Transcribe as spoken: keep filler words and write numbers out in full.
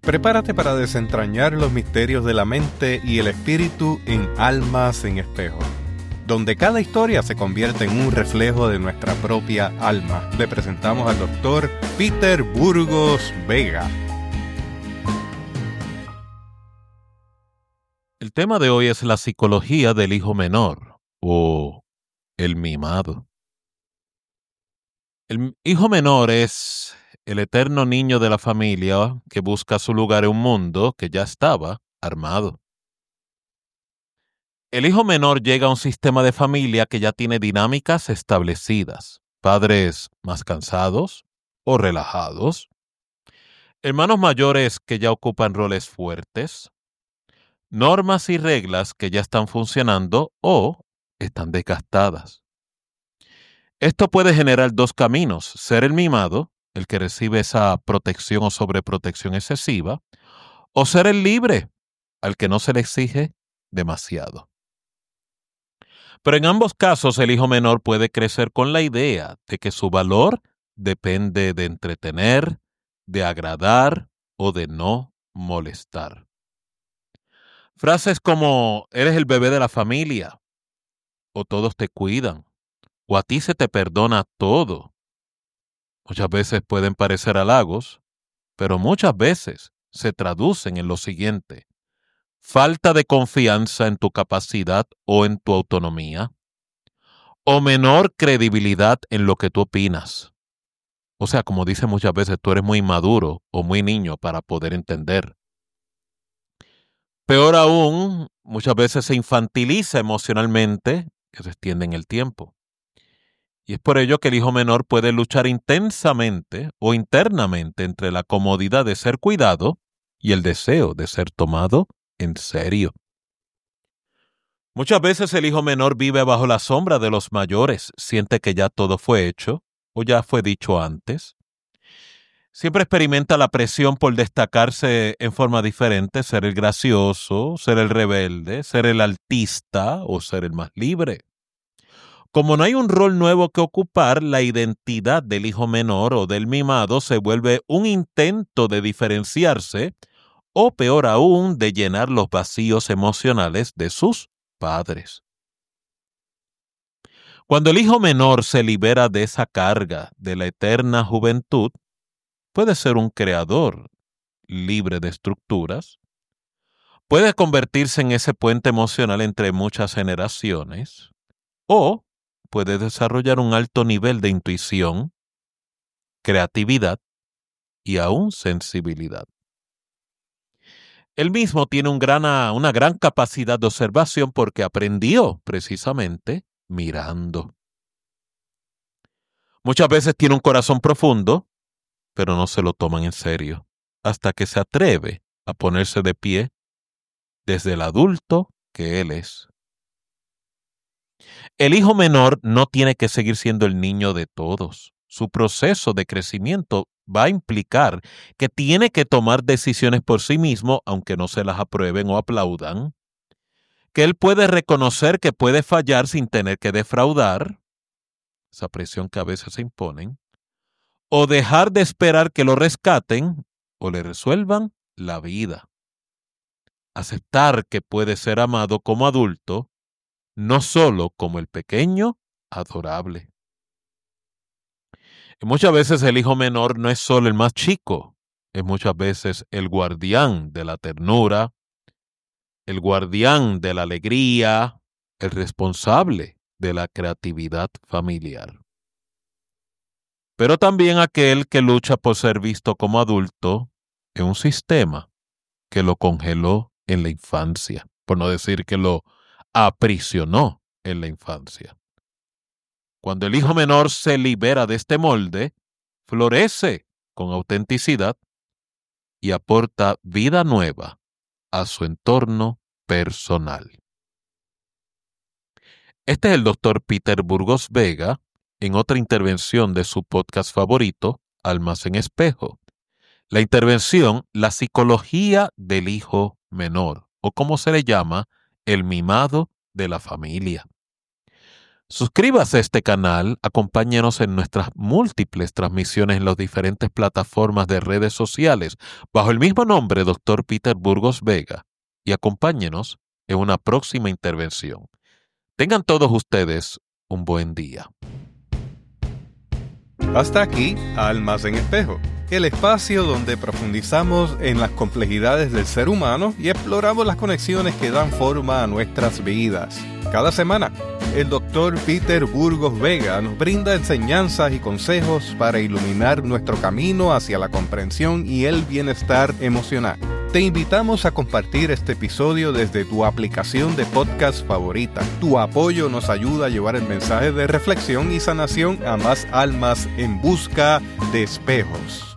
Prepárate para desentrañar los misterios de la mente y el espíritu en Almas en Espejo, donde cada historia se convierte en un reflejo de nuestra propia alma. Le presentamos al doctor Peter Burgos Vega. El tema de hoy es la psicología del hijo menor o el mimado. El hijo menor es el eterno niño de la familia que busca su lugar en un mundo que ya estaba armado. El hijo menor llega a un sistema de familia que ya tiene dinámicas establecidas, padres más cansados o relajados, hermanos mayores que ya ocupan roles fuertes, normas y reglas que ya están funcionando o están desgastadas. Esto puede generar dos caminos: ser el mimado, el que recibe esa protección o sobreprotección excesiva, o ser el libre, al que no se le exige demasiado. Pero en ambos casos el hijo menor puede crecer con la idea de que su valor depende de entretener, de agradar o de no molestar. Frases como eres el bebé de la familia, o todos te cuidan, o a ti se te perdona todo, muchas veces pueden parecer halagos, pero muchas veces se traducen en lo siguiente: falta de confianza en tu capacidad o en tu autonomía, o menor credibilidad en lo que tú opinas. O sea, como dicen muchas veces, tú eres muy maduro o muy niño para poder entender. Peor aún, muchas veces se infantiliza emocionalmente, que se extiende en el tiempo. Y es por ello que el hijo menor puede luchar intensamente o internamente entre la comodidad de ser cuidado y el deseo de ser tomado en serio. Muchas veces el hijo menor vive bajo la sombra de los mayores, siente que ya todo fue hecho o ya fue dicho antes. Siempre experimenta la presión por destacarse en forma diferente, ser el gracioso, ser el rebelde, ser el artista o ser el más libre. Como no hay un rol nuevo que ocupar, la identidad del hijo menor o del mimado se vuelve un intento de diferenciarse o, peor aún, de llenar los vacíos emocionales de sus padres. Cuando el hijo menor se libera de esa carga de la eterna juventud, puede ser un creador libre de estructuras, puede convertirse en ese puente emocional entre muchas generaciones, o puede desarrollar un alto nivel de intuición, creatividad y aún sensibilidad. Él mismo tiene un gran, una gran capacidad de observación porque aprendió precisamente mirando. Muchas veces tiene un corazón profundo, pero no se lo toman en serio, hasta que se atreve a ponerse de pie desde el adulto que él es. El hijo menor no tiene que seguir siendo el niño de todos. Su proceso de crecimiento va a implicar que tiene que tomar decisiones por sí mismo, aunque no se las aprueben o aplaudan, que él puede reconocer que puede fallar sin tener que defraudar, esa presión que a veces se imponen, o dejar de esperar que lo rescaten o le resuelvan la vida. Aceptar que puede ser amado como adulto, no solo como el pequeño adorable. Y muchas veces el hijo menor no es solo el más chico, es muchas veces el guardián de la ternura, el guardián de la alegría, el responsable de la creatividad familiar. Pero también aquel que lucha por ser visto como adulto en un sistema que lo congeló en la infancia, por no decir que lo aprisionó en la infancia. Cuando el hijo menor se libera de este molde, florece con autenticidad y aporta vida nueva a su entorno personal. Este es el doctor Peter Burgos Vega en otra intervención de su podcast favorito, Almas en Espejo. La intervención, la psicología del hijo menor, o como se le llama, el mimado de la familia. Suscríbase a este canal, acompáñenos en nuestras múltiples transmisiones en las diferentes plataformas de redes sociales bajo el mismo nombre, doctor Peter Burgos Vega, y acompáñenos en una próxima intervención. Tengan todos ustedes un buen día. Hasta aquí, Almas en Espejo, el espacio donde profundizamos en las complejidades del ser humano y exploramos las conexiones que dan forma a nuestras vidas. Cada semana, el doctor Peter Burgos Vega nos brinda enseñanzas y consejos para iluminar nuestro camino hacia la comprensión y el bienestar emocional. Te invitamos a compartir este episodio desde tu aplicación de podcast favorita. Tu apoyo nos ayuda a llevar el mensaje de reflexión y sanación a más almas en busca de espejos.